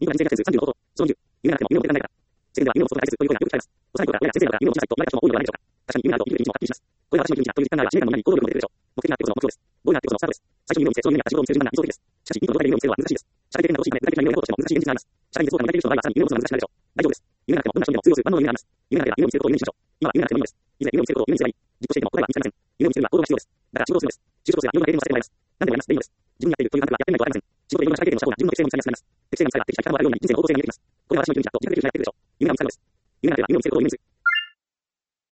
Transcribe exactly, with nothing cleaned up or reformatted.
人間が人生が人生がさんじゅうの方法、そのにじゅう、夢がなくても夢を持ってらんないから。世間では夢を持つことが大切というようなよく聞かれます。幼い頃から親や先生などが夢を持ちなさいと言われた人も多いのではないでしょうか。確かに夢があると生きる意味もはっきりします。これは私の生きる道だという実感があれば、知念のみんなに行動力も出てくるでしょう。目的があってこその目標です。ゴールがあってこそのスタートです。最初に夢を見つけ、その夢にあった仕事を見つける順番が理想的です。しかし、一歩の動画で夢を見つけるのは難しいです。社会的などうしいため、具体的な夢を描こうとしても難しい現実があります。社会に絶望感が抱いている人の場合は、さらに夢を持つのが難しくなるでしょう。大丈夫です。夢がなくてもどんな人にも通用する万能の夢があります。夢がなければ夢を見つけることを夢にしましょう。今は夢がなくてもいいのです。以前夢を見つけることを夢にすればいい。実行していても答えは見つかりません。夢を見つけるには行動が必要です。だから仕事をするのです。仕事をすればいろんな経験をさせてもらいます。何でもやります。でいいのです。自分にやっているという感覚はやってみないとわかりません。仕事でいろんな社会経験をした方が自分の適性も見つかります。適性が見つかれば適した力もあるように人生の方向性が見えてきます。これは私の生きる道だと自覚できるようになってくるでしょう。夢が見つかるのです。夢がなければ夢を見つけることを夢にする。